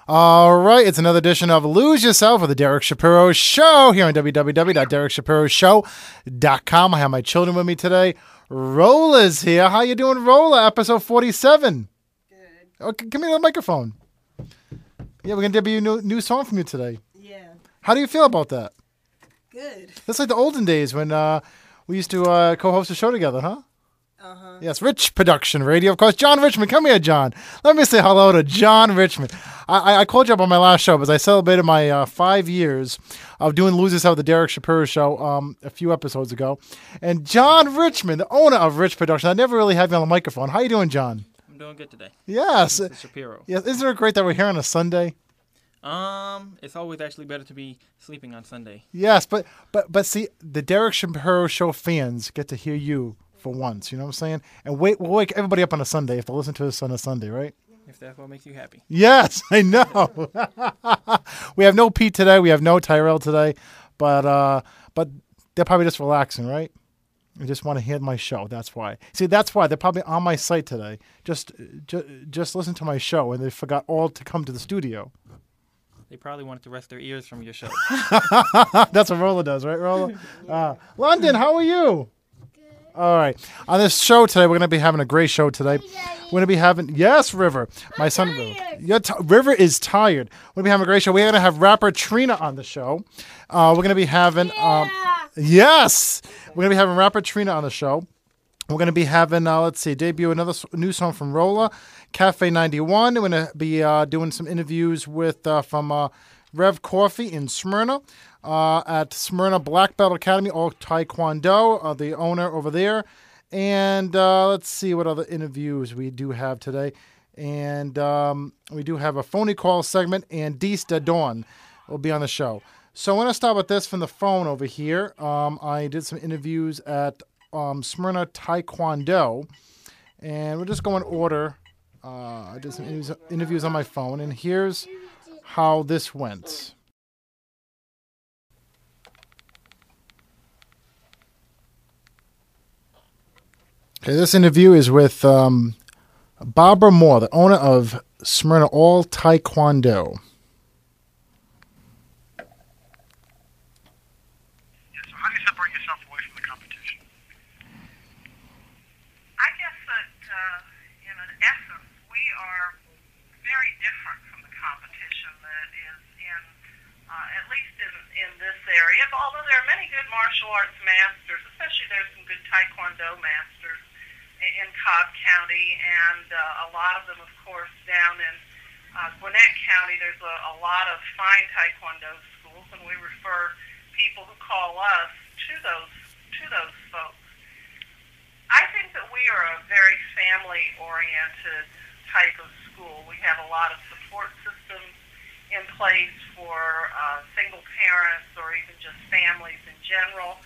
All right, it's another edition of Lose Yourself with the Derek Shapiro Show here on www.derekshapiroshow.com. I have my children with me today. Rola's here. How you doing, Rola? Episode 47. Good. Okay, give me the microphone. Yeah, we're going to debut a new song from you today. Yeah. How do you feel about that? Good. That's like the olden days when we used to co-host a show together, huh? Uh-huh. Yes, Rich Production Radio. Of course, John Richmond. Come here, John. Let me say hello to John Richmond. I called you up on my last show because I celebrated my 5 years of doing Lose Yourself with the Derek Shapiro Show a few episodes ago. And John Richmond, the owner of Rich Production. I never really had you on the microphone. How you doing, John? I'm doing good today. Yes. Mr. Shapiro. Yes. Isn't it great that we're here on a Sunday? It's always actually better to be sleeping on Sunday. Yes, but see, the Derek Shapiro Show fans get to hear you for once, you know what I'm saying? And we'll wake everybody up on a Sunday if they listen to us on a Sunday, right? If that's what makes you happy. Yes, I know. We have no Pete today. We have no Tyrell today, but they're probably just relaxing, right? They just want to hear my show. That's why. See, that's why they're probably on my site today. Just listen to my show, and they forgot all to come to the studio. They probably wanted to rest their ears from your show. That's what Rolla does, right, Rolla? London, how are you? All right. On this show today, we're going to be having a great show today. We're going to be having, yes, River. My son, River. River is tired. We're going to be having a great show. We're going to have rapper Trina on the show. We're going to be having, yes, we're going to be having rapper Trina on the show. We're going to be having, debut another new song from Rolla, Cafe 91. We're going to be doing some interviews from Rev Coffee in Smyrna. At Smyrna Black Belt Academy, all Taekwondo, the owner over there. And let's see what other interviews we do have today. And we do have a phony call segment, and Dees Da Dawn will be on the show. So I want to start with this from the phone over here. I did some interviews at Smyrna Taekwondo, and we'll just go in order. I did some interviews on my phone, and here's how this went. Okay, this interview is with Barbara Moore, the owner of Smyrna All Taekwondo. Yeah, so how do you separate yourself away from the competition? I guess that, in essence, we are very different from the competition that is in, at least in this area. Although there are many good martial arts masters, especially there's some good Taekwondo masters in Cobb County, and a lot of them, of course, down in Gwinnett County. There's a lot of fine Taekwondo schools, and we refer people who call us to those folks. I think that we are a very family-oriented type of school. We have a lot of support systems in place for single parents or even just families in general.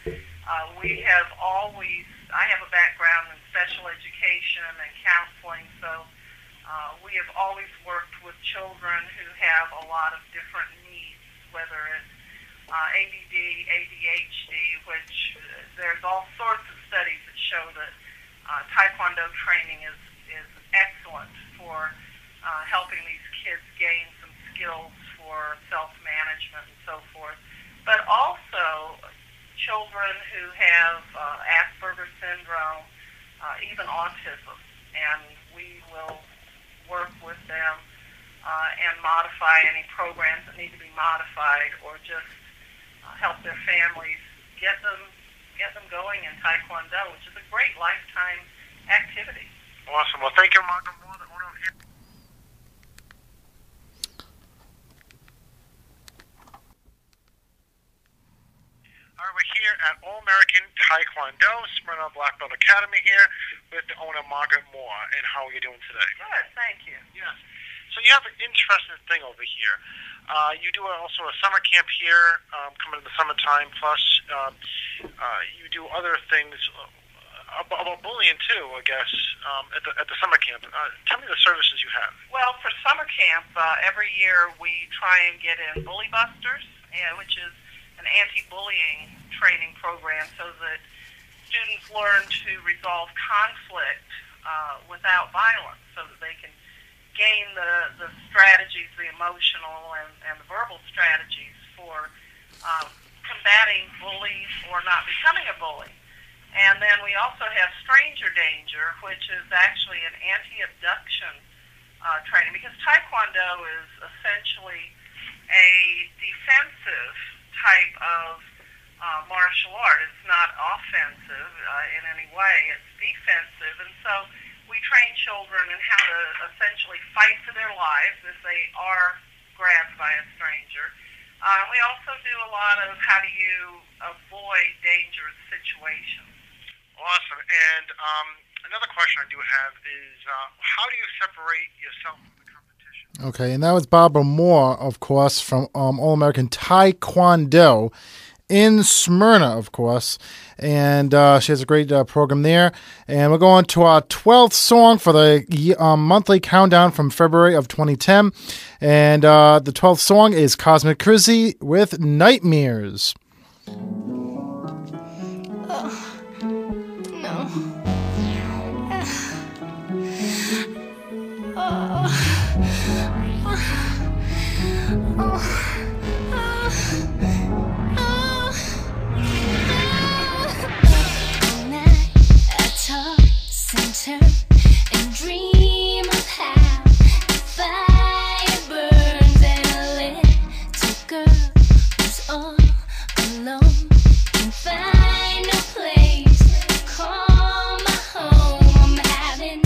I have a background in special education and counseling, so we have always worked with children who have a lot of different needs, whether it's ADD, ADHD, which there's all sorts of studies that show that Taekwondo training is excellent for helping these kids gain some skills for self-management and so forth. But also children who have Asperger's syndrome, even autism, and we will work with them and modify any programs that need to be modified, or just help their families get them going in Taekwondo, which is a great lifetime activity. Awesome. Well, thank you, Margaret Moore, the owner of here. All right, we're here at All-American Taekwondo, Smyrna Black Belt Academy here with the owner, Margaret Moore. And how are you doing today? Good, thank you. Yes. So you have an interesting thing over here. You do also a summer camp here, coming in the summertime, plus you do other things about bullying too, I guess, at the summer camp. Tell me the services you have. Well, for summer camp, every year we try and get in Bully Busters, which is an anti-bullying training program, so that students learn to resolve conflict without violence, so that they can gain the strategies, the emotional and the verbal strategies for combating bullies or not becoming a bully. And then we also have stranger danger, which is actually an anti-abduction training, because Taekwondo is essentially a defensive type of martial art. It's not offensive in any way. It's defensive. And so we train children in how to essentially fight for their lives if they are grabbed by a stranger. We also do a lot of how do you avoid dangerous situations. Awesome. And another question I do have is, how do you separate yourself from the competition? Okay, and that was Barbara Moore, of course, from All-American Taekwondo in Smyrna, of course. And she has a great program there. And we're going to our 12th song for the monthly countdown from February of 2010. And the 12th song is Cosmic Crizzy with Nightmares. And dream of how the fire burns and a little girl who's all alone can find no place to call my home. I'm having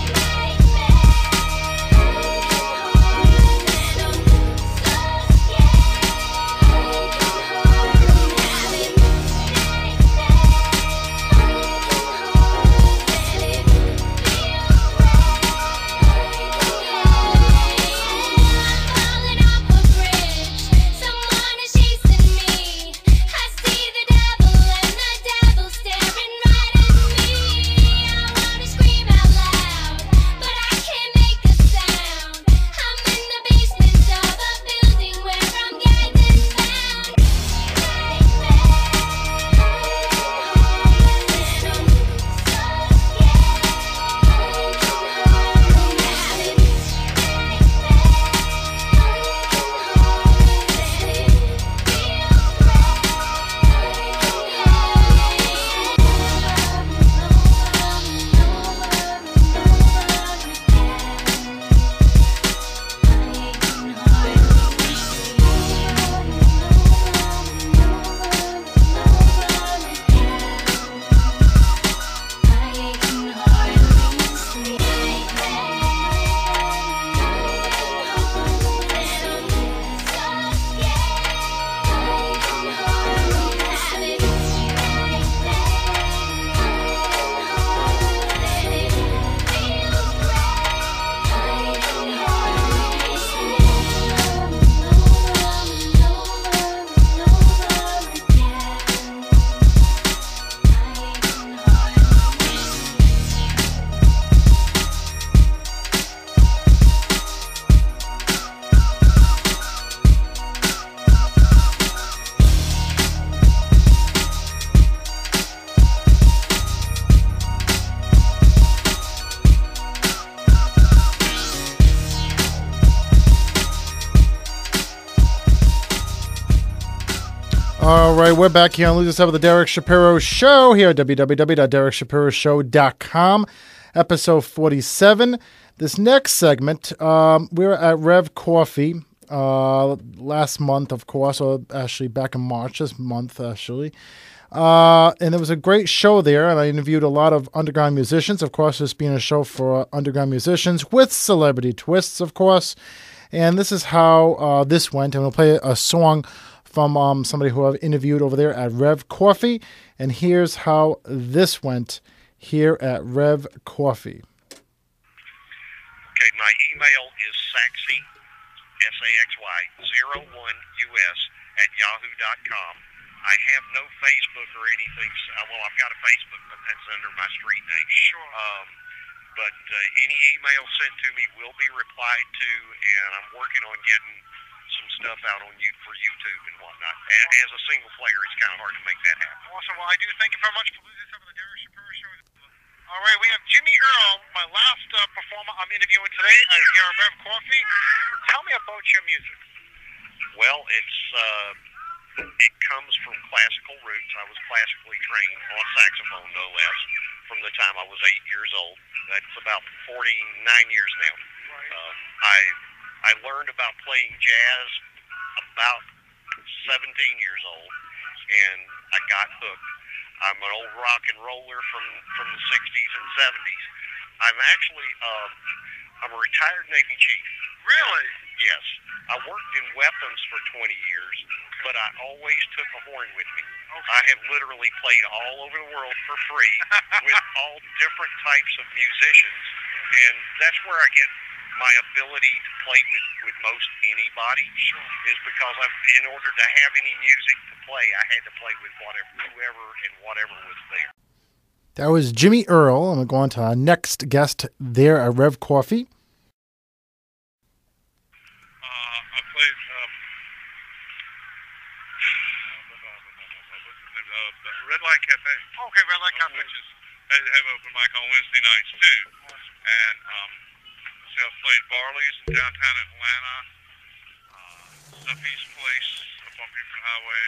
All right, we're back here on Lose Yourself with the Derek Shapiro Show here at www.derekshapiroShow.com, episode 47. This next segment, we were at Rev Coffee last month, of course, or actually back in March this month, actually. And there was a great show there, and I interviewed a lot of underground musicians. Of course, this being a show for underground musicians with celebrity twists, of course. And this is how this went, and we'll play a song from somebody who I've interviewed over there at Rev Coffee. And here's how this went here at Rev Coffee. Okay, my email is saxy, SAXY, 01US@yahoo.com. I have no Facebook or anything. Well, I've got a Facebook, but that's under my street name. Sure. But any email sent to me will be replied to, and I'm working on getting some stuff out on for YouTube and whatnot. As a single player, it's kind of hard to make that happen. Awesome. Well, I do thank you very much for listening to the Derek Shapiro Show. All right, we have Jimmy Earl, my last performer I'm interviewing today here at Rev Coffee. Tell me about your music. Well, it comes from classical roots. I was classically trained on saxophone, no less, from the time I was 8 years old. That's about 49 years now. I learned about playing jazz about 17 years old, and I got hooked. I'm an old rock and roller from the 60s and 70s. I'm actually I'm a retired Navy chief. Really? Yes. I worked in weapons for 20 years, but I always took a horn with me. I have literally played all over the world for free with all different types of musicians, and that's where I get my ability to play with most anybody, is because in order to have any music to play, I had to play with whoever and whatever was there. That was Jimmy Earl. I'm going to go on to our next guest there at Rev Coffee. I played Red Light Cafe. Okay, Red Light Cafe. Which is, they have open mic on Wednesday nights too. And so I've played Barley's in downtown Atlanta, Duffy's Place up on Buford Highway.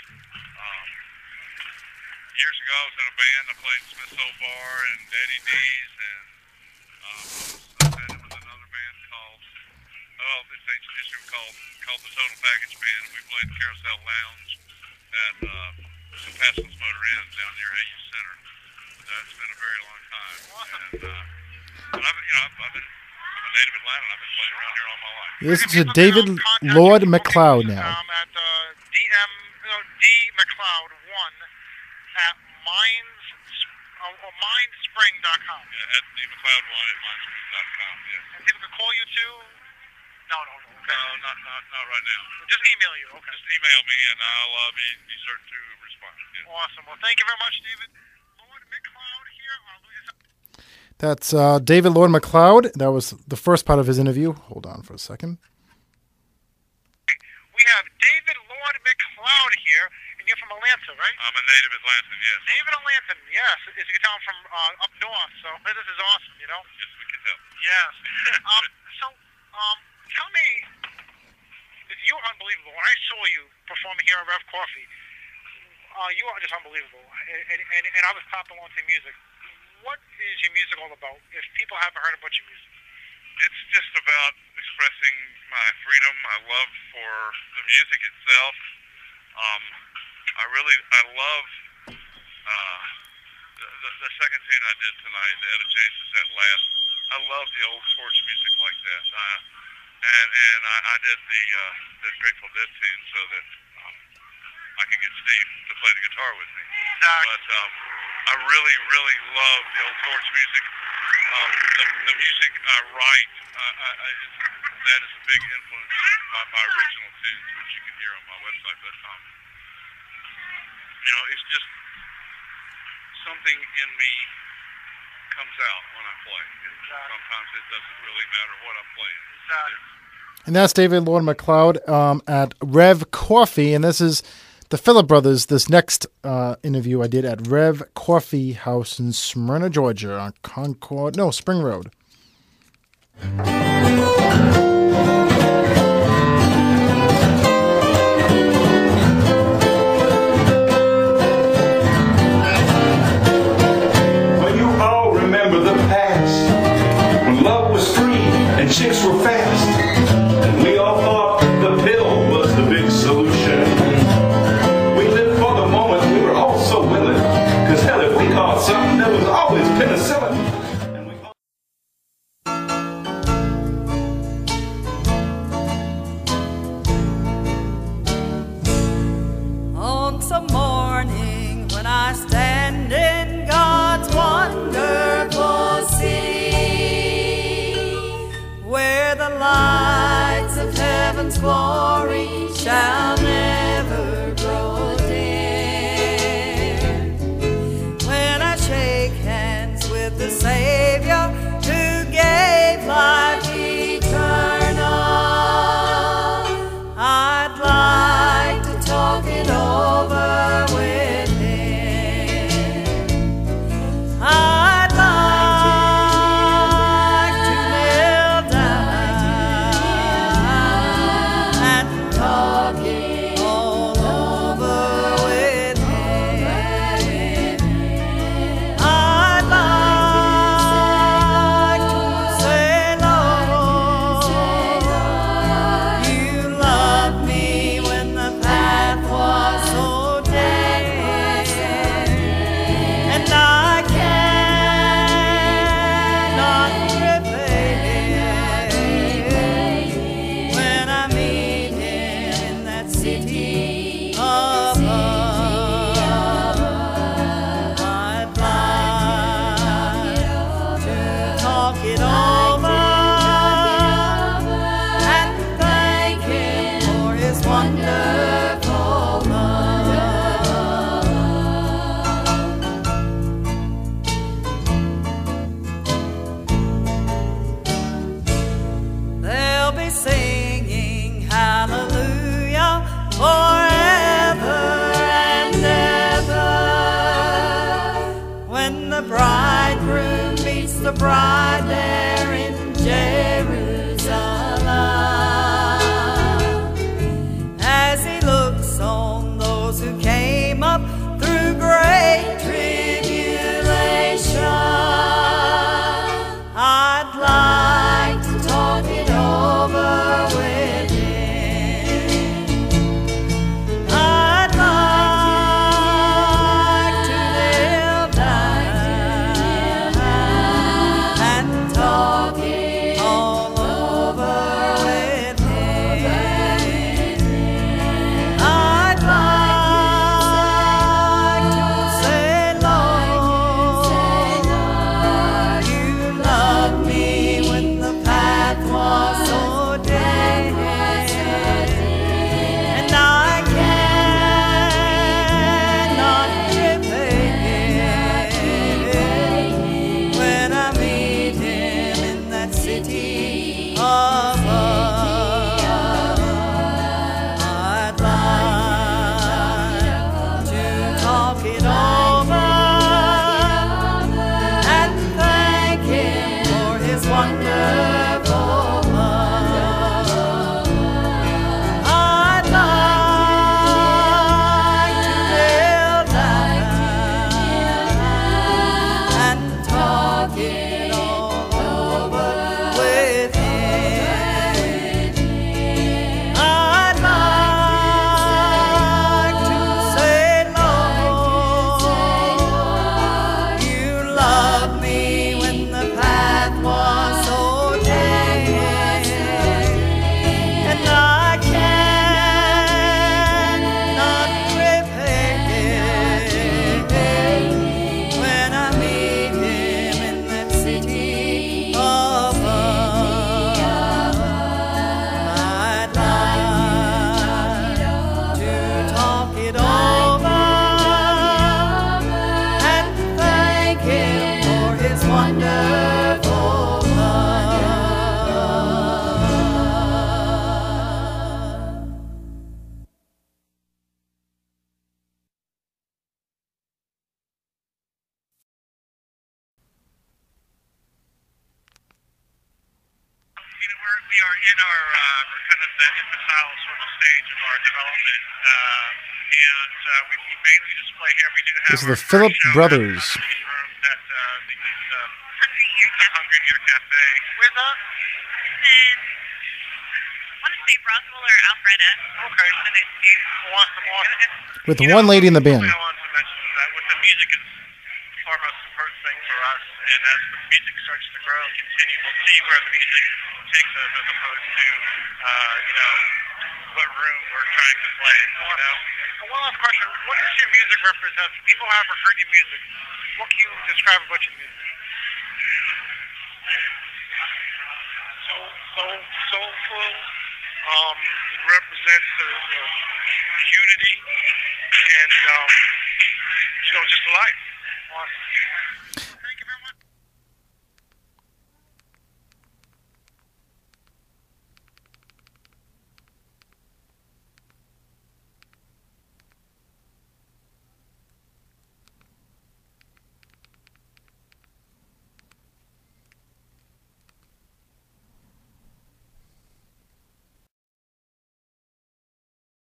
Years ago, I was in a band. I played Smith's Old Bar and Daddy D's, and it was another band called, it's ancient history, called the Total Package Band. We played Carousel Lounge at some Pascal's Motor Inn down near AU Center. It's been a very long time. And I'm a native Atlantan. I've been playing around here all my life. This is David Lord McLeod now. At D McLeod1 at mindspring.com. Yeah, at DMcLeod1 at mindspring.com. Yes. And people can call you too. No. Okay. No, not right now. Just email you. Okay. Just email me, and I'll be certain to respond. Yeah. Awesome. Well, thank you very much, David. Lord McLeod here. That's David Lord McLeod. That was the first part of his interview. Hold on for a second. We have David Lord McLeod here, and you're from Atlanta, right? I'm a native Atlantan, yes. Native Atlantan, yes. Is a town from up north, so this is awesome, you know? Yes, we can tell. Yes. Tell me, you're unbelievable. When I saw you performing here at Rev Coffee, you are just unbelievable. And I was popping along to music. What is your music all about, if people haven't heard about your music? It's just about expressing my freedom, my love for the music itself. I love the second tune I did tonight, the Etta James Is That Last. I love the old torch music like that. And I did the Grateful Dead tune so that I could get Steve to play the guitar with me. Exactly. But I really, really love the old torch music. The music I write, that is a big influence on my original tunes, which you can hear on my website. But it's just something in me comes out when I play. Sometimes it doesn't really matter what I'm playing. And that's David Lord McLeod at Rev Coffee, and this is the Phillip Brothers. This next interview I did at Rev Coffee House in Smyrna, Georgia, on Spring Road. Well, you all remember the past, when love was free and chicks were fast, and we all thought the pill was the big solution. We lived for the moment, we were all so willing, because hell, if we caught something, there was always penicillin. are in our kind of the infantile sort of stage of our development, and we mainly display here. We do have This is the Phillip Brothers. room that the Hungry Year Cafe. Where's that? I want to say Roswell or Alpharetta. Okay. One of those two. Awesome. With one lady in the band. I wanted to mention is that with the music is far most important thing for us, and as the music starts to grow and continue, we'll see where the music takes us as opposed to, what room we're trying to play, Well, one last question. What does your music represent? People who haven't heard your music, what can you describe about your music? Soulful. It represents the unity and, just life. Awesome.